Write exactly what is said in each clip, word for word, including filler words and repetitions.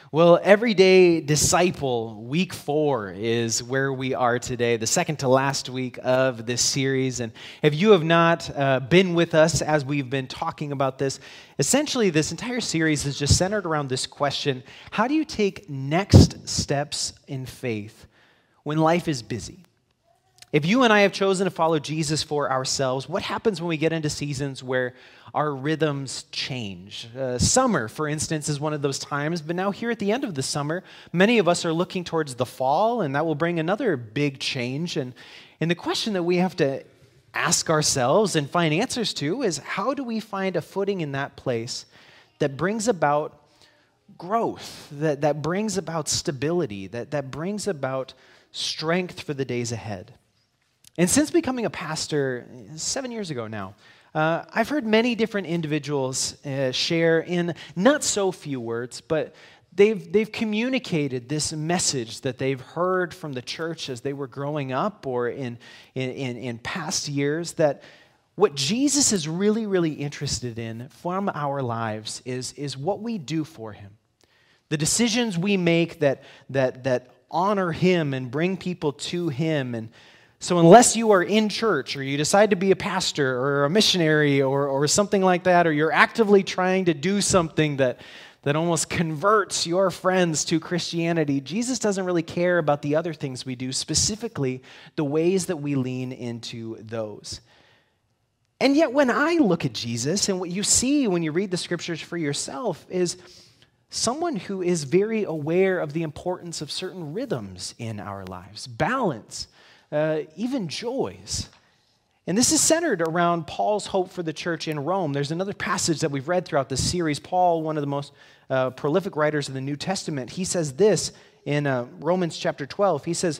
Well, Everyday Disciple, week four is where we are today, the second to last week of this series. And if you have not uh, been with us as we've been talking about this, essentially this entire series is just centered around this question: how do you take next steps in faith when life is busy? If you and I have chosen to follow Jesus for ourselves, what happens when we get into seasons where our rhythms change? Uh, summer, for instance, is one of those times, but now here at the end of the summer, many of us are looking towards the fall, and that will bring another big change. And, and the question that we have to ask ourselves and find answers to is, how do we find a footing in that place that brings about growth, that, that brings about stability, that, that brings about strength for the days ahead? And since becoming a pastor seven years ago now, uh, I've heard many different individuals uh, share in not so few words, but they've, they've communicated this message that they've heard from the church as they were growing up or in, in, in, in past years, that what Jesus is really, really interested in from our lives is, is what we do for him. The decisions we make that, that, that honor him and bring people to him. And so unless you are in church or you decide to be a pastor or a missionary or, or something like that, or you're actively trying to do something that, that almost converts your friends to Christianity, Jesus doesn't really care about the other things we do, specifically the ways that we lean into those. And yet when I look at Jesus, and what you see when you read the scriptures for yourself is someone who is very aware of the importance of certain rhythms in our lives, balance, Uh, even joys. And this is centered around Paul's hope for the church in Rome. There's another passage that we've read throughout this series. Paul, one of the most uh, prolific writers of the New Testament, he says this in uh, Romans chapter twelve. He says,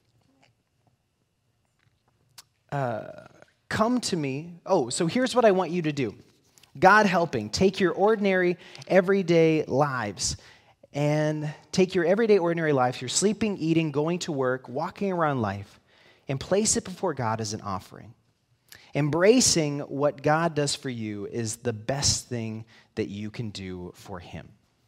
uh, come to me. Oh, so here's what I want you to do. God helping, take your ordinary, everyday lives and take your everyday, ordinary life, your sleeping, eating, going to work, walking around life, and place it before God as an offering. Embracing what God does for you is the best thing that you can do for him.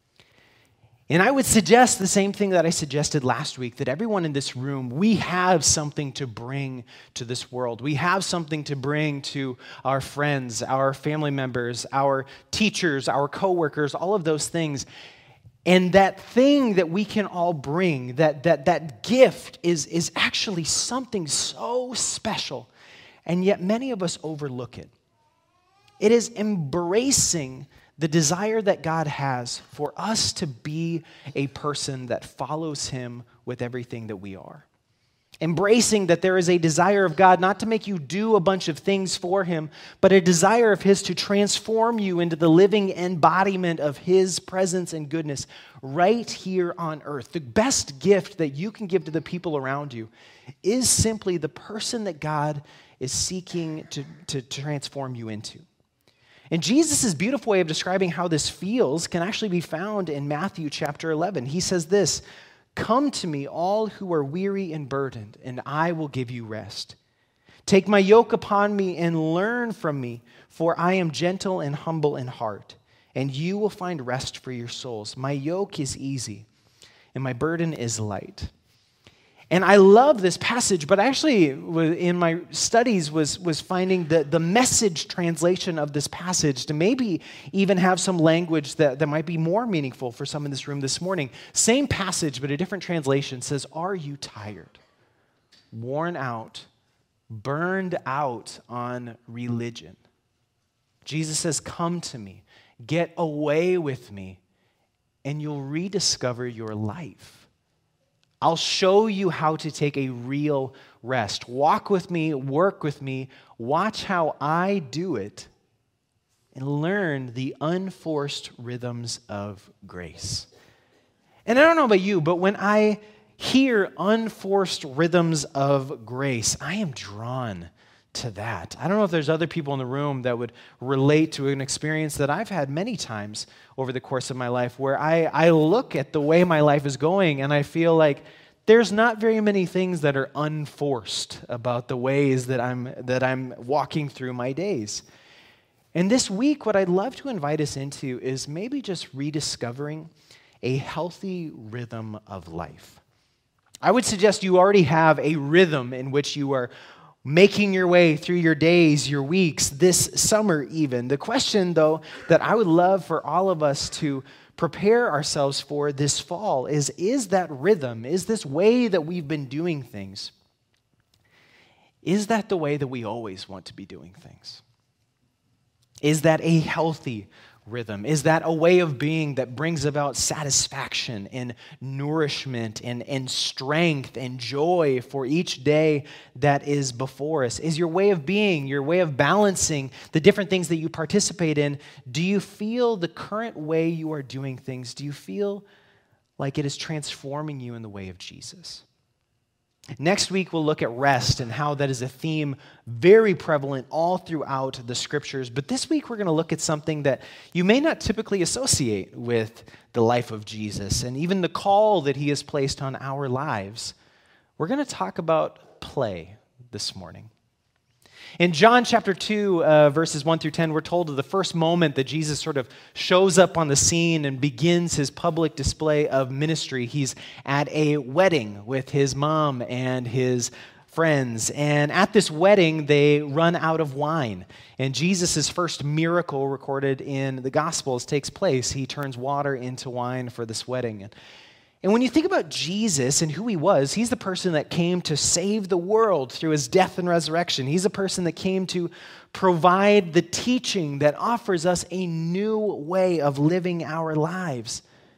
And I would suggest the same thing that I suggested last week, that everyone in this room, we have something to bring to this world. We have something to bring to our friends, our family members, our teachers, our coworkers, all of those things. And that thing that we can all bring, that, that, that gift is, is actually something so special, and yet many of us overlook it. It is embracing the desire that God has for us to be a person that follows him with everything that we are. Embracing that there is a desire of God not to make you do a bunch of things for him, but a desire of his to transform you into the living embodiment of his presence and goodness right here on earth. The best gift that you can give to the people around you is simply the person that God is seeking to, to transform you into. And Jesus' beautiful way of describing how this feels can actually be found in Matthew chapter eleven. He says this: come to me, all who are weary and burdened, and I will give you rest. Take my yoke upon me and learn from me, for I am gentle and humble in heart, and you will find rest for your souls. My yoke is easy, and my burden is light. And I love this passage, but actually in my studies was, was finding the, the Message translation of this passage to maybe even have some language that, that might be more meaningful for some in this room this morning. Same passage, but a different translation says, are you tired, worn out, burned out on religion? Jesus says, come to me, get away with me, and you'll rediscover your life. I'll show you how to take a real rest. Walk with me, work with me, watch how I do it, and learn the unforced rhythms of grace. And I don't know about you, but when I hear unforced rhythms of grace, I am drawn to that. I don't know if there's other people in the room that would relate to an experience that I've had many times over the course of my life, where I, I look at the way my life is going and I feel like there's not very many things that are unforced about the ways that I'm that I'm walking through my days. And this week, what I'd love to invite us into is maybe just rediscovering a healthy rhythm of life. I would suggest you already have a rhythm in which you are making your way through your days, your weeks, this summer even. The question, though, that I would love for all of us to prepare ourselves for this fall is, is that rhythm, is this way that we've been doing things, is that the way that we always want to be doing things? Is that a healthy rhythm? Is that a way of being that brings about satisfaction and nourishment and, and strength and joy for each day that is before us? Is your way of being, your way of balancing the different things that you participate in, do you feel the current way you are doing things, do you feel like it is transforming you in the way of Jesus? Next week, we'll look at rest and how that is a theme very prevalent all throughout the scriptures. But this week, we're going to look at something that you may not typically associate with the life of Jesus and even the call that he has placed on our lives. We're going to talk about play this morning. In John chapter two, uh, verses one through ten, we're told of the first moment that Jesus sort of shows up on the scene and begins his public display of ministry. He's at a wedding with his mom and his friends. And at this wedding, they run out of wine. And Jesus' first miracle recorded in the Gospels takes place. He turns water into wine for this wedding. And when you think about Jesus and who he was, he's the person that came to save the world through his death and resurrection. He's a person that came to provide the teaching that offers us a new way of living our lives.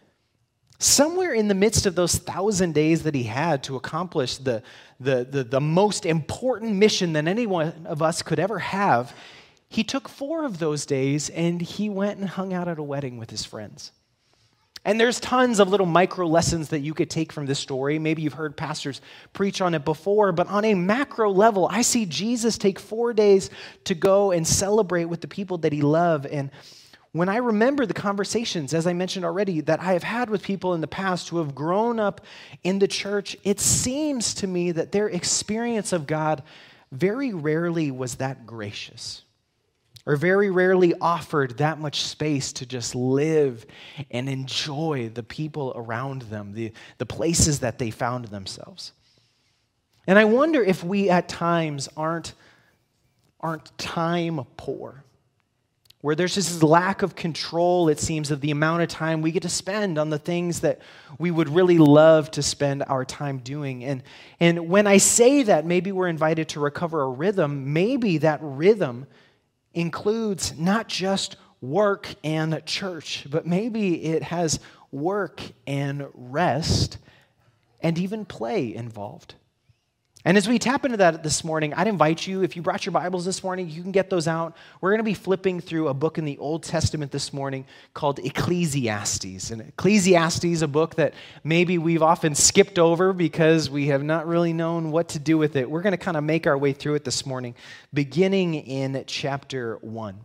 Somewhere in the midst of those thousand days that he had to accomplish the, the, the, the most important mission that any one of us could ever have, he took four of those days and he went and hung out at a wedding with his friends. And there's tons of little micro lessons that you could take from this story. Maybe you've heard pastors preach on it before, but on a macro level, I see Jesus take four days to go and celebrate with the people that he loved. And when I remember the conversations, as I mentioned already, that I have had with people in the past who have grown up in the church, it seems to me that their experience of God very rarely was that gracious, or very rarely offered that much space to just live and enjoy the people around them, the, the places that they found themselves. And I wonder if we at times aren't, aren't time poor, where there's just this lack of control, it seems, of the amount of time we get to spend on the things that we would really love to spend our time doing. And, and when I say that, maybe we're invited to recover a rhythm, maybe that rhythm includes not just work and church, but maybe it has work and rest and even play involved. And as we tap into that this morning, I'd invite you, if you brought your Bibles this morning, you can get those out. We're going to be flipping through a book in the Old Testament this morning called Ecclesiastes. And Ecclesiastes, a book that maybe we've often skipped over because we have not really known what to do with it. We're going to kind of make our way through it this morning, beginning in chapter one.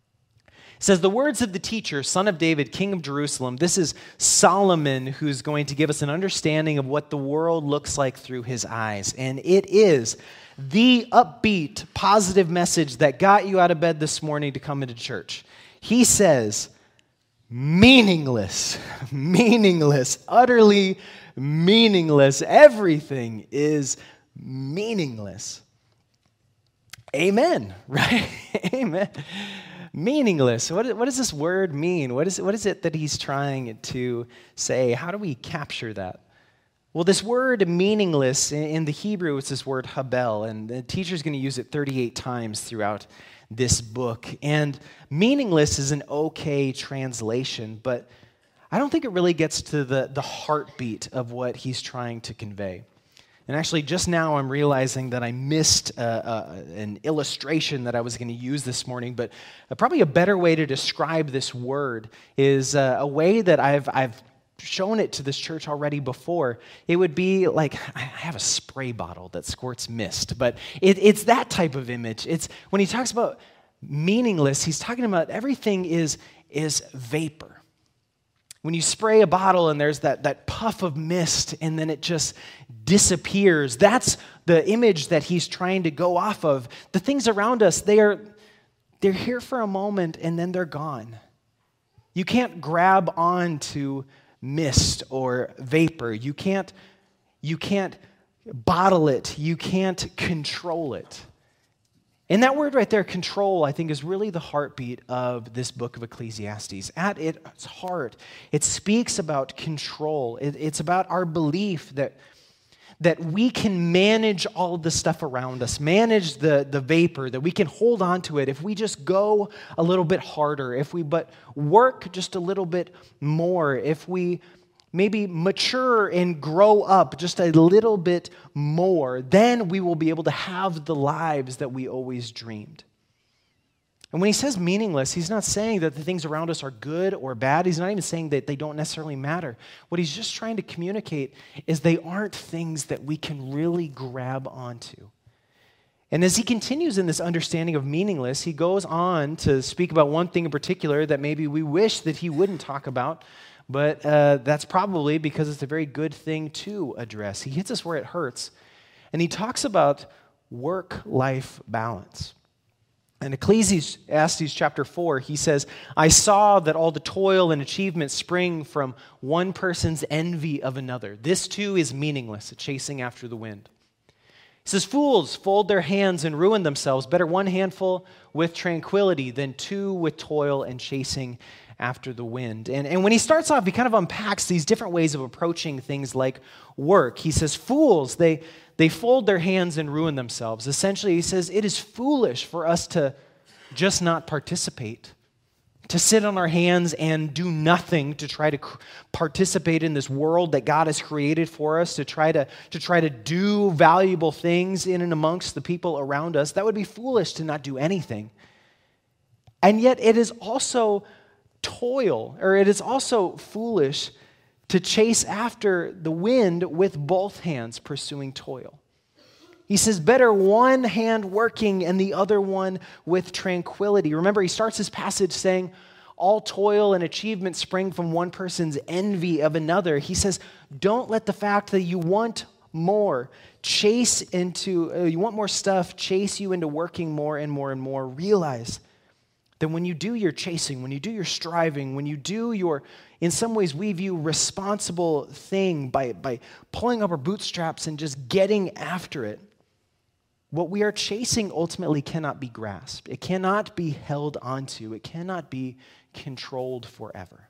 It says, the words of the teacher, son of David, king of Jerusalem. This is Solomon, who's going to give us an understanding of what the world looks like through his eyes. And it is the upbeat, positive message that got you out of bed this morning to come into church. He says, meaningless, meaningless, utterly meaningless. Everything is meaningless. Amen, right? Amen. Meaningless. What, what does this word mean? What is, what is it that he's trying to say? How do we capture that? Well, this word meaningless, in the Hebrew, it's this word habel, and the teacher's going to use it thirty-eight times throughout this book. And meaningless is an okay translation, but I don't think it really gets to the, the heartbeat of what he's trying to convey. And actually, just now I'm realizing that I missed uh, uh, an illustration that I was going to use this morning, but uh, probably a better way to describe this word is uh, a way that I've I've shown it to this church already before. It would be like, I have a spray bottle that squirts mist, but it, it's that type of image. It's when he talks about meaningless, he's talking about everything is, is vapor. When you spray a bottle and there's that, that puff of mist and then it just disappears, that's the image that he's trying to go off of. The things around us, they are, they're here for a moment and then they're gone. You can't grab on to mist or vapor. You can't, you can't bottle it. You can't control it. And that word right there, control, I think is really the heartbeat of this book of Ecclesiastes. At its heart, it speaks about control. It, it's about our belief that, that we can manage all of the stuff around us, manage the, the vapor, that we can hold on to it if we just go a little bit harder, if we but work just a little bit more, if we maybe mature and grow up just a little bit more, then we will be able to have the lives that we always dreamed. And when he says meaningless, he's not saying that the things around us are good or bad. He's not even saying that they don't necessarily matter. What he's just trying to communicate is they aren't things that we can really grab onto. And as he continues in this understanding of meaningless, he goes on to speak about one thing in particular that maybe we wish that he wouldn't talk about, but uh, that's probably because it's a very good thing to address. He hits us where it hurts, and he talks about work-life balance. In Ecclesiastes chapter four, he says, I saw that all the toil and achievement spring from one person's envy of another. This too is meaningless, a chasing after the wind. He says, fools fold their hands and ruin themselves. Better one handful with tranquility than two with toil and chasing after the wind. And, and when he starts off, he kind of unpacks these different ways of approaching things like work. He says, fools, they, they fold their hands and ruin themselves. Essentially, he says, it is foolish for us to just not participate, to sit on our hands and do nothing to try to participate in this world that God has created for us, to try to, to try to do valuable things in and amongst the people around us. That would be foolish to not do anything. And yet it is also toil, or it is also foolish to chase after the wind with both hands pursuing toil. He says, better one hand working and the other one with tranquility. Remember, he starts his passage saying, all toil and achievement spring from one person's envy of another. He says, don't let the fact that you want more chase into, uh, you want more stuff, chase you into working more and more and more. Realize that when you do your chasing, when you do your striving, when you do your, in some ways we view responsible thing by, by pulling up our bootstraps and just getting after it, what we are chasing ultimately cannot be grasped. It cannot be held onto. It cannot be controlled forever.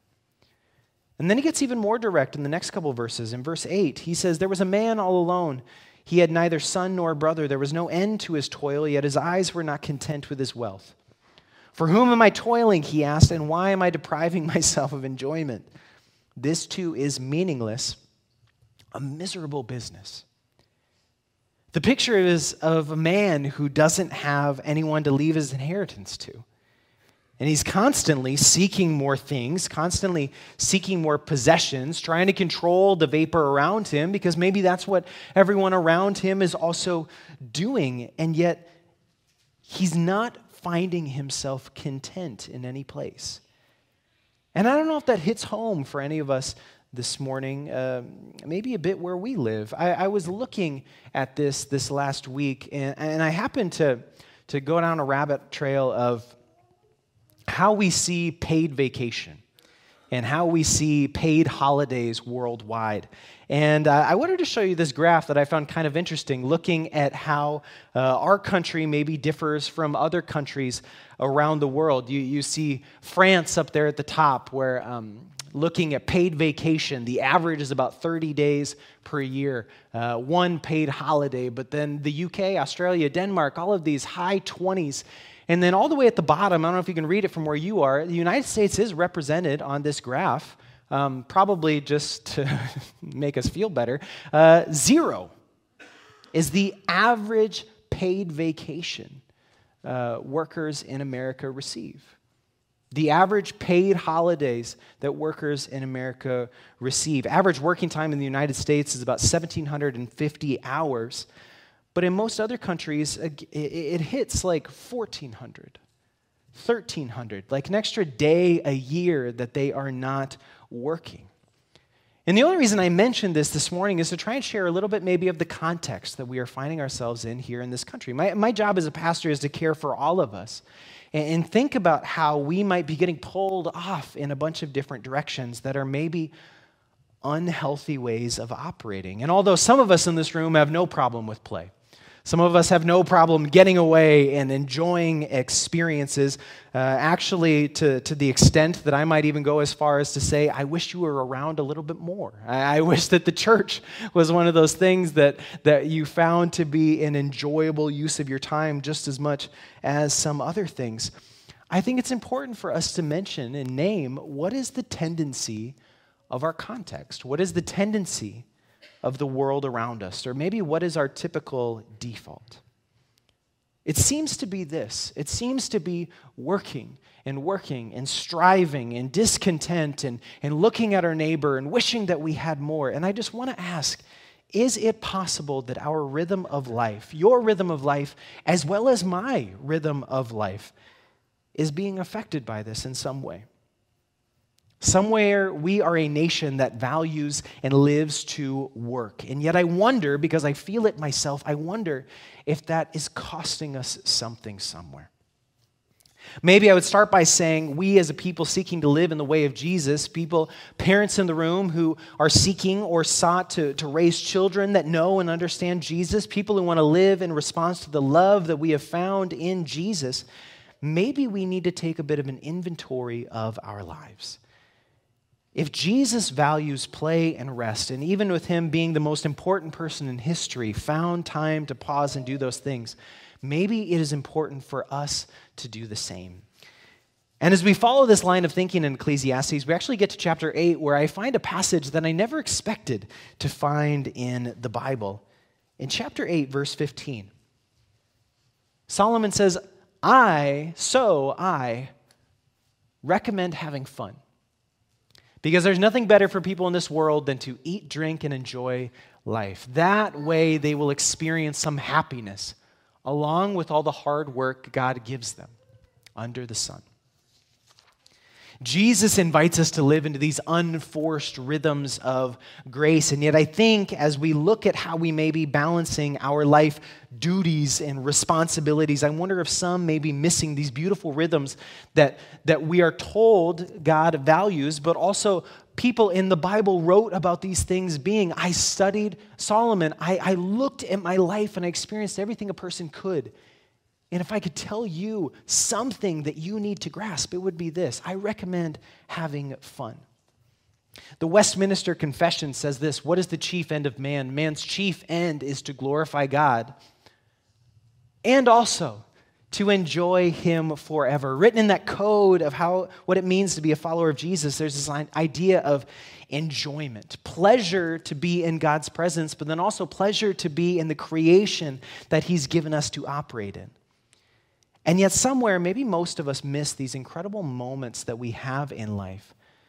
And then he gets even more direct in the next couple of verses. In verse eight, he says, there was a man all alone. He had neither son nor brother. There was no end to his toil, yet his eyes were not content with his wealth. For whom am I toiling, he asked, and why am I depriving myself of enjoyment? This too is meaningless, a miserable business. The picture is of a man who doesn't have anyone to leave his inheritance to. And he's constantly seeking more things, constantly seeking more possessions, trying to control the vapor around him because maybe that's what everyone around him is also doing. And yet, he's not finding himself content in any place. And I don't know if that hits home for any of us this morning, uh, maybe a bit where we live. I, I was looking at this this last week, and, and I happened to, to go down a rabbit trail of how we see paid vacation and how we see paid holidays worldwide. And uh, I wanted to show you this graph that I found kind of interesting, looking at how uh, our country maybe differs from other countries around the world. You, you see France up there at the top, where um, looking at paid vacation, the average is about thirty days per year, uh, one paid holiday. But then the U K, Australia, Denmark, all of these high twenties. And then all the way at the bottom, I don't know if you can read it from where you are, the United States is represented on this graph, um, probably just to make us feel better. Uh, zero is the average paid vacation uh, workers in America receive. The average paid holidays that workers in America receive. Average working time in the United States is about one thousand seven hundred fifty hours. But in most other countries, it hits like fourteen hundred, thirteen hundred, like an extra day a year that they are not working. And the only reason I mentioned this this morning is to try and share a little bit maybe of the context that we are finding ourselves in here in this country. My, my job as a pastor is to care for all of us and, and think about how we might be getting pulled off in a bunch of different directions that are maybe unhealthy ways of operating. And although some of us in this room have no problem with play, some of us have no problem getting away and enjoying experiences, uh, actually to, to the extent that I might even go as far as to say, I wish you were around a little bit more. I, I wish that the church was one of those things that, that you found to be an enjoyable use of your time just as much as some other things. I think it's important for us to mention and name what is the tendency of our context. What is the tendency of the world around us? Or maybe what is our typical default? It seems to be this. It seems to be working and working and striving and discontent and, and looking at our neighbor and wishing that we had more. And I just want to ask, is it possible that our rhythm of life, your rhythm of life, as well as my rhythm of life, is being affected by this in some way? Somewhere we are a nation that values and lives to work. And yet I wonder, because I feel it myself, I wonder if that is costing us something somewhere. Maybe I would start by saying we as a people seeking to live in the way of Jesus, people, parents in the room who are seeking or sought to, to raise children that know and understand Jesus, people who want to live in response to the love that we have found in Jesus, maybe we need to take a bit of an inventory of our lives. If Jesus values play and rest, and even with him being the most important person in history, found time to pause and do those things, maybe it is important for us to do the same. And as we follow this line of thinking in Ecclesiastes, we actually get to chapter eight, where I find a passage that I never expected to find in the Bible. In chapter eight, verse fifteen, Solomon says, I, so I, recommend having fun. Because there's nothing better for people in this world than to eat, drink, and enjoy life. That way they will experience some happiness, along with all the hard work God gives them under the sun. Jesus invites us to live into these unforced rhythms of grace. And yet I think as we look at how we may be balancing our life duties and responsibilities, I wonder if some may be missing these beautiful rhythms that, that we are told God values, but also people in the Bible wrote about these things being. I studied Solomon. I, I looked at my life and I experienced everything a person could. And if I could tell you something that you need to grasp, it would be this. I recommend having fun. The Westminster Confession says this: what is the chief end of man? Man's chief end is to glorify God and also to enjoy him forever. Written in that code of how what it means to be a follower of Jesus, there's this idea of enjoyment, pleasure to be in God's presence, but then also pleasure to be in the creation that he's given us to operate in. And yet somewhere, maybe most of us miss these incredible moments that we have in life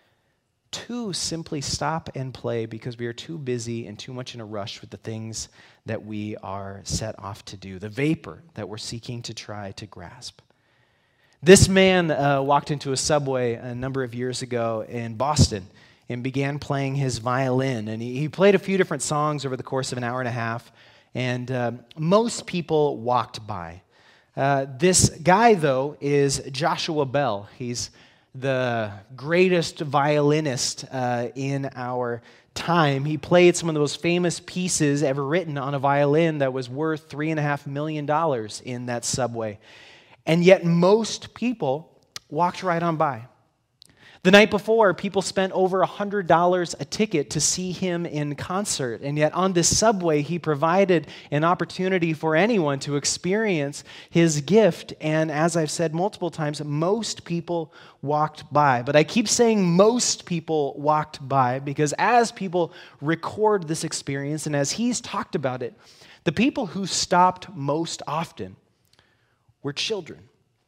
to simply stop and play because we are too busy and too much in a rush with the things that we are set off to do, the vapor that we're seeking to try to grasp. This man uh, walked into a subway a number of years ago in Boston and began playing his violin. And he, he played a few different songs over the course of an hour and a half, and uh, most people walked by. Uh, this guy, though, is Joshua Bell. He's the greatest violinist uh, in our time. He played some of the most famous pieces ever written on a violin that was worth three and a half million dollars in that subway. And yet most people walked right on by. The night before, people spent over one hundred dollars a ticket to see him in concert. And yet on this subway, he provided an opportunity for anyone to experience his gift. And as I've said multiple times, most people walked by. But I keep saying most people walked by because as people record this experience and as he's talked about it, the people who stopped most often were children.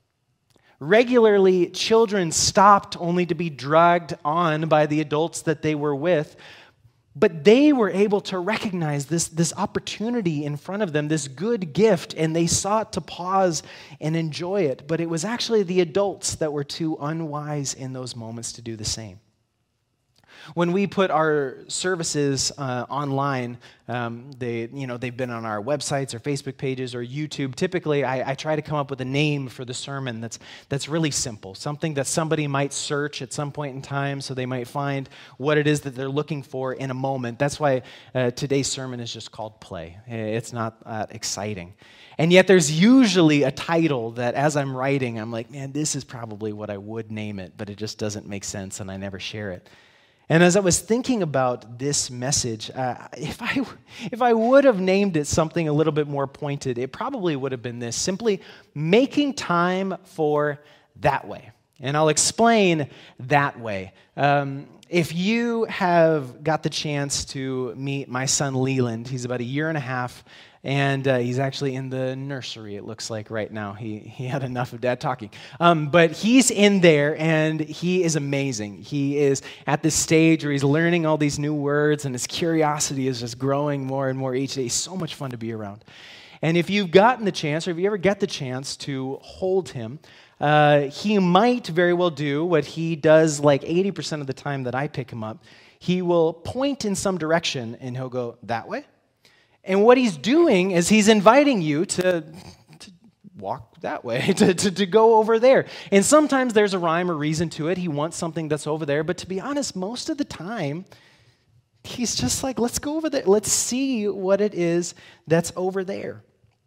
Regularly, children stopped only to be dragged on by the adults that they were with, but they were able to recognize this, this opportunity in front of them, this good gift, and they sought to pause and enjoy it. But it was actually the adults that were too unwise in those moments to do the same. When we put our services uh, online, um, they, you know, they've been on our websites or Facebook pages or YouTube. Typically, I, I try to come up with a name for the sermon that's that's really simple, something that somebody might search at some point in time, so they might find what it is that they're looking for in a moment. That's why uh, today's sermon is just called Play. It's not that exciting. And yet there's usually a title that as I'm writing, I'm like, man, this is probably what I would name it, but it just doesn't make sense and I never share it. And as I was thinking about this message, uh, if I if I would have named it something a little bit more pointed, it probably would have been this, simply making time for that way. And I'll explain that way. Um, if you have got the chance to meet my son Leland, he's about a year and a half, and uh, he's actually in the nursery, it looks like right now. He he had enough of Dad talking. Um, but he's in there, and he is amazing. He is at this stage where he's learning all these new words, and his curiosity is just growing more and more each day. He's so much fun to be around. And if you've gotten the chance, or if you ever get the chance to hold him, uh, he might very well do what he does like eighty percent of the time that I pick him up. He will point in some direction, and he'll go, that way? And what he's doing is he's inviting you to, to walk that way, to, to, to go over there. And sometimes there's a rhyme or reason to it. He wants something that's over there. But to be honest, most of the time, he's just like, let's go over there. Let's see what it is that's over there.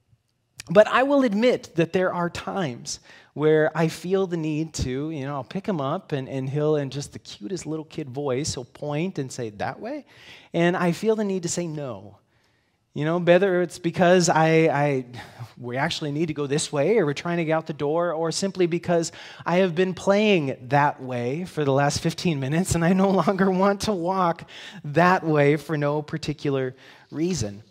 But I will admit that there are times where I feel the need to, you know, I'll pick him up and, and he'll, in just the cutest little kid voice, he'll point and say, that way? And I feel the need to say no. You know, whether it's because I, I, we actually need to go this way, or we're trying to get out the door, or simply because I have been playing that way for the last fifteen minutes, and I no longer want to walk that way for no particular reason.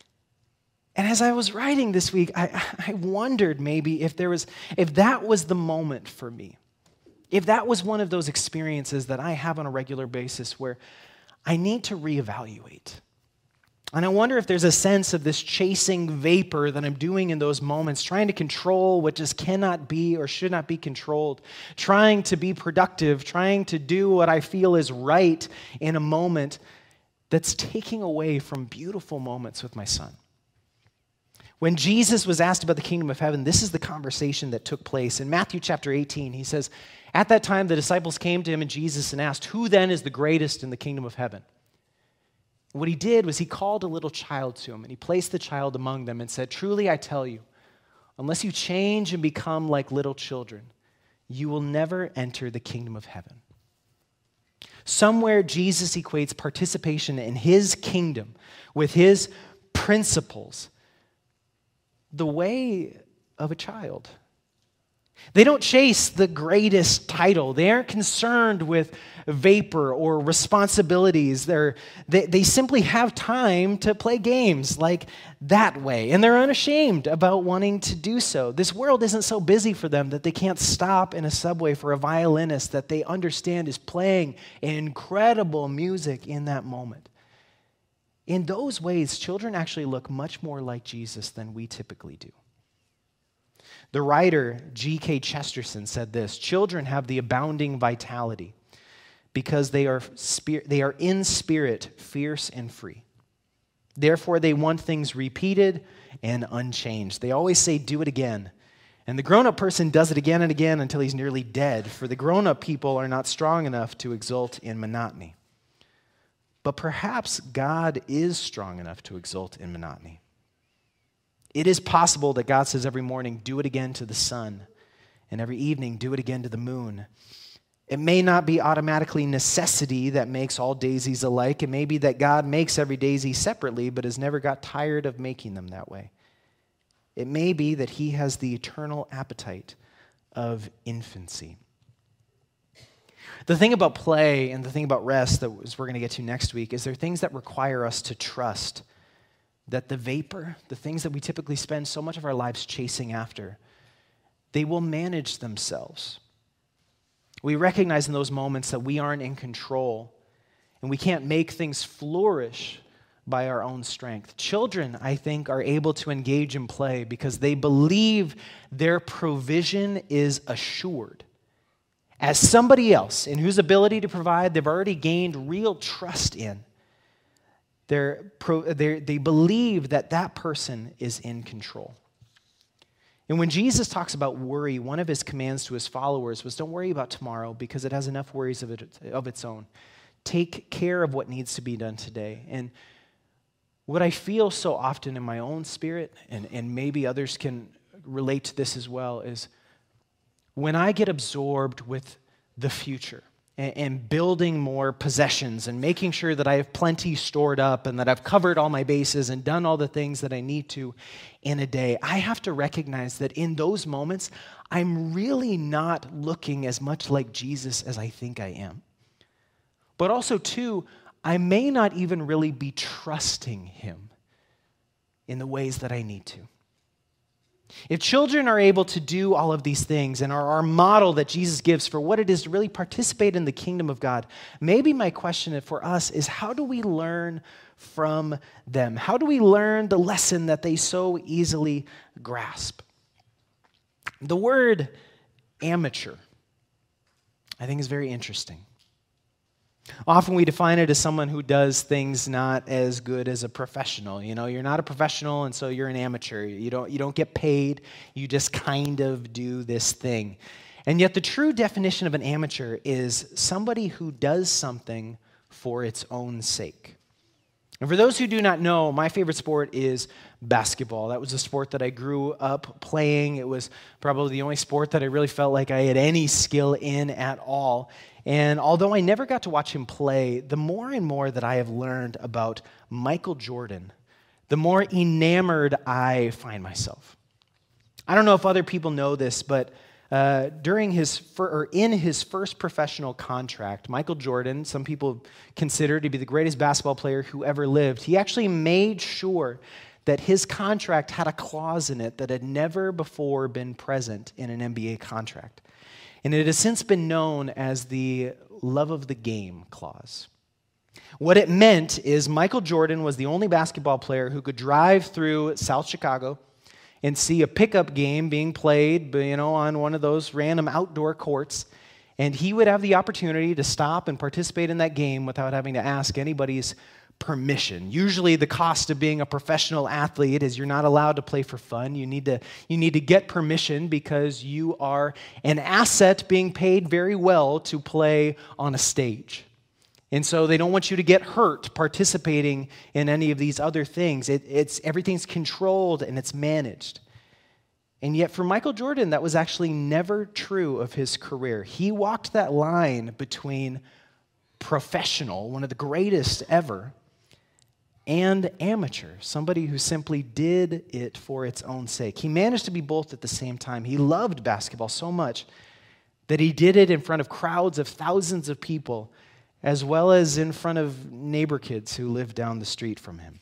And as I was writing this week, I, I wondered maybe if there was, if that was the moment for me, if that was one of those experiences that I have on a regular basis where I need to reevaluate. And I wonder if there's a sense of this chasing vapor that I'm doing in those moments, trying to control what just cannot be or should not be controlled, trying to be productive, trying to do what I feel is right in a moment that's taking away from beautiful moments with my son. When Jesus was asked about the kingdom of heaven, this is the conversation that took place. In Matthew chapter eighteen, he says, at that time the disciples came to him and Jesus and asked, who then is the greatest in the kingdom of heaven? What he did was he called a little child to him, and he placed the child among them and said, truly I tell you, unless you change and become like little children, you will never enter the kingdom of heaven. Somewhere Jesus equates participation in his kingdom with his principles the way of a child. They don't chase the greatest title. They aren't concerned with vapor or responsibilities. They're, they, they simply have time to play games like that way, and they're unashamed about wanting to do so. This world isn't so busy for them that they can't stop in a subway for a violinist that they understand is playing incredible music in that moment. In those ways, children actually look much more like Jesus than we typically do. The writer G K Chesterton said this, children have the abounding vitality because they are, spirit, they are in spirit fierce and free. Therefore, they want things repeated and unchanged. They always say, do it again. And the grown-up person does it again and again until he's nearly dead, for the grown-up people are not strong enough to exult in monotony. But perhaps God is strong enough to exult in monotony. It is possible that God says every morning, do it again to the sun, and every evening, do it again to the moon. It may not be automatically necessity that makes all daisies alike. It may be that God makes every daisy separately, but has never got tired of making them that way. It may be that he has the eternal appetite of infancy. The thing about play and the thing about rest that we're going to get to next week is there are things that require us to trust that the vapor, the things that we typically spend so much of our lives chasing after, they will manage themselves. We recognize in those moments that we aren't in control and we can't make things flourish by our own strength. Children, I think, are able to engage in play because they believe their provision is assured. as somebody else in whose ability to provide they've already gained real trust in. They're, they're, they believe that that person is in control. And when Jesus talks about worry, one of his commands to his followers was, don't worry about tomorrow because it has enough worries of, it, of its own. Take care of what needs to be done today. And what I feel so often in my own spirit, and, and maybe others can relate to this as well, is when I get absorbed with the future and, and building more possessions and making sure that I have plenty stored up and that I've covered all my bases and done all the things that I need to in a day, I have to recognize that in those moments, I'm really not looking as much like Jesus as I think I am. But also, too, I may not even really be trusting him in the ways that I need to. If children are able to do all of these things and are our model that Jesus gives for what it is to really participate in the kingdom of God, maybe my question for us is, how do we learn from them? How do we learn the lesson that they so easily grasp? The word amateur, I think, is very interesting. Often we define it as someone who does things not as good as a professional. You know, you're not a professional, and so you're an amateur. You don't, you don't get paid. You just kind of do this thing. And yet the true definition of an amateur is somebody who does something for its own sake. And for those who do not know, my favorite sport is basketball. That was a sport that I grew up playing. It was probably the only sport that I really felt like I had any skill in at all. And although I never got to watch him play, the more and more that I have learned about Michael Jordan, the more enamored I find myself. I don't know if other people know this, but uh, during his fir- or in his first professional contract, Michael Jordan, some people consider to be the greatest basketball player who ever lived, he actually made sure that his contract had a clause in it that had never before been present in an N B A contract. And it has since been known as the love of the game clause. What it meant is Michael Jordan was the only basketball player who could drive through South Chicago and see a pickup game being played, you know, on one of those random outdoor courts, and he would have the opportunity to stop and participate in that game without having to ask anybody's permission. Usually the cost of being a professional athlete is you're not allowed to play for fun. You need to, you need to get permission because you are an asset being paid very well to play on a stage. And so they don't want you to get hurt participating in any of these other things. It, it's, everything's controlled and it's managed. And yet for Michael Jordan, that was actually never true of his career. He walked that line between professional, one of the greatest ever, and amateur, somebody who simply did it for its own sake. He managed to be both at the same time. He loved basketball so much that he did it in front of crowds of thousands of people, as well as in front of neighbor kids who lived down the street from him.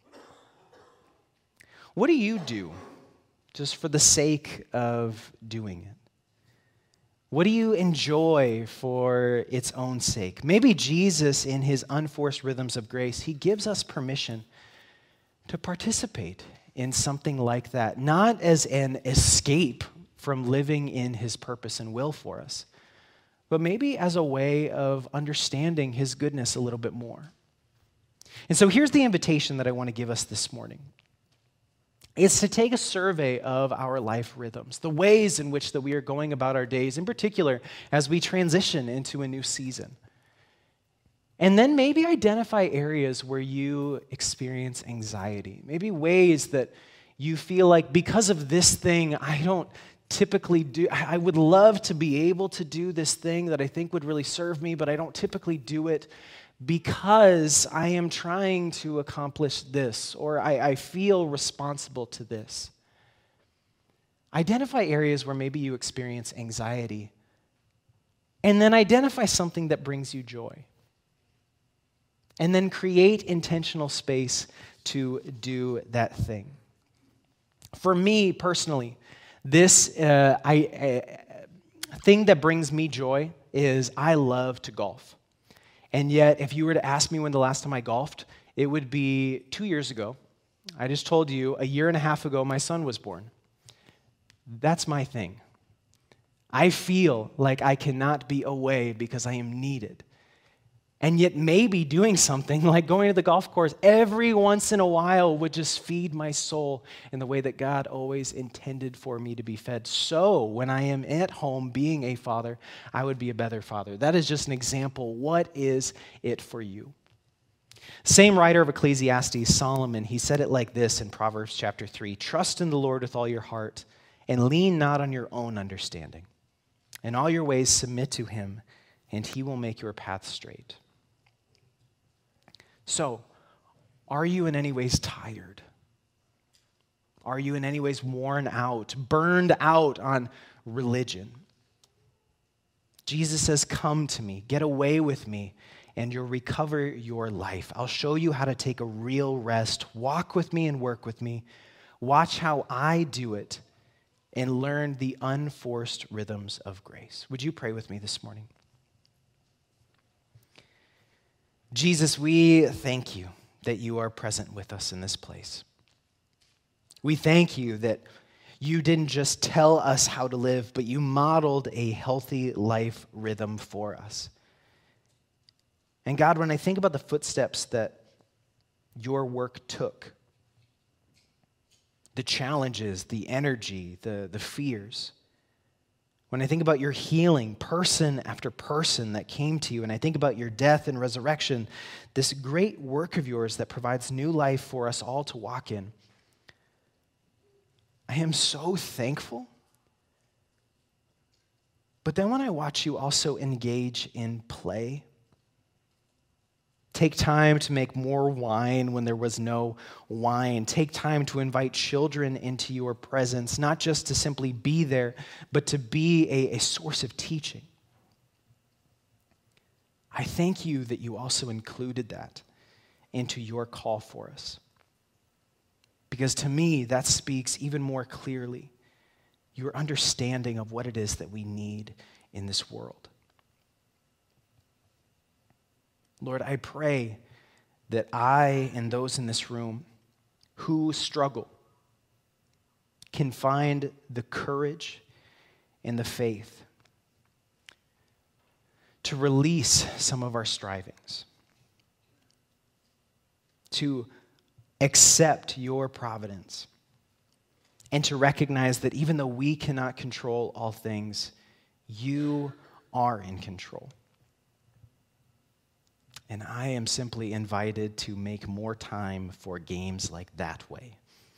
What do you do just for the sake of doing it? What do you enjoy for its own sake? Maybe Jesus, in his unforced rhythms of grace, he gives us permission to participate in something like that, not as an escape from living in his purpose and will for us, but maybe as a way of understanding his goodness a little bit more. And so here's the invitation that I want to give us this morning. It's to take a survey of our life rhythms, the ways in which that we are going about our days, in particular as we transition into a new season. And then maybe identify areas where you experience anxiety, maybe ways that you feel like because of this thing, I don't typically do, I would love to be able to do this thing that I think would really serve me, but I don't typically do it because I am trying to accomplish this, or I, I feel responsible to this. Identify areas where maybe you experience anxiety, and then identify something that brings you joy. And then create intentional space to do that thing. For me personally, this uh, I, uh, thing that brings me joy is I love to golf. And yet, if you were to ask me when the last time I golfed, it would be two years ago. I just told you a year and a half ago my son was born. That's my thing. I feel like I cannot be away because I am needed. And yet maybe doing something like going to the golf course every once in a while would just feed my soul in the way that God always intended for me to be fed. So when I am at home being a father, I would be a better father. That is just an example. What is it for you? Same writer of Ecclesiastes, Solomon, he said it like this in Proverbs chapter three, trust in the Lord with all your heart and lean not on your own understanding. In all your ways submit to him, and he will make your path straight. So, are you in any ways tired? Are you in any ways worn out, burned out on religion? Jesus says, come to me, get away with me, and you'll recover your life. I'll show you how to take a real rest. Walk with me and work with me. Watch how I do it and learn the unforced rhythms of grace. Would you pray with me this morning? Jesus, we thank you that you are present with us in this place. We thank you that you didn't just tell us how to live, but you modeled a healthy life rhythm for us. And God, when I think about the footsteps that your work took, the challenges, the energy, the, the fears, when I think about your healing person after person that came to you, and I think about your death and resurrection, this great work of yours that provides new life for us all to walk in, I am so thankful. But then when I watch you also engage in play, take time to make more wine when there was no wine. Take time to invite children into your presence, not just to simply be there, but to be a, a source of teaching. I thank you that you also included that into your call for us. Because to me, that speaks even more clearly your understanding of what it is that we need in this world. Lord, I pray that I and those in this room who struggle can find the courage and the faith to release some of our strivings, to accept your providence, and to recognize that even though we cannot control all things, you are in control. And I am simply invited to make more time for games like that way.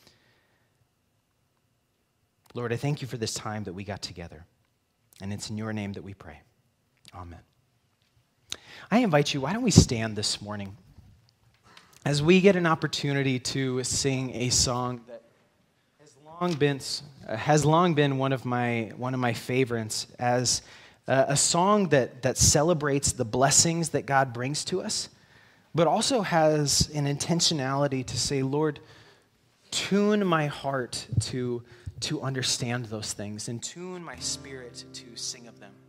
Lord, I thank you for this time that we got together. And it's in your name that we pray. Amen. I invite you, why don't we stand this morning as we get an opportunity to sing a song that has long been, uh, has long been one of my, one of my favorites, as Uh, a song that, that celebrates the blessings that God brings to us, but also has an intentionality to say, Lord, tune my heart to, to understand those things and tune my spirit to sing of them.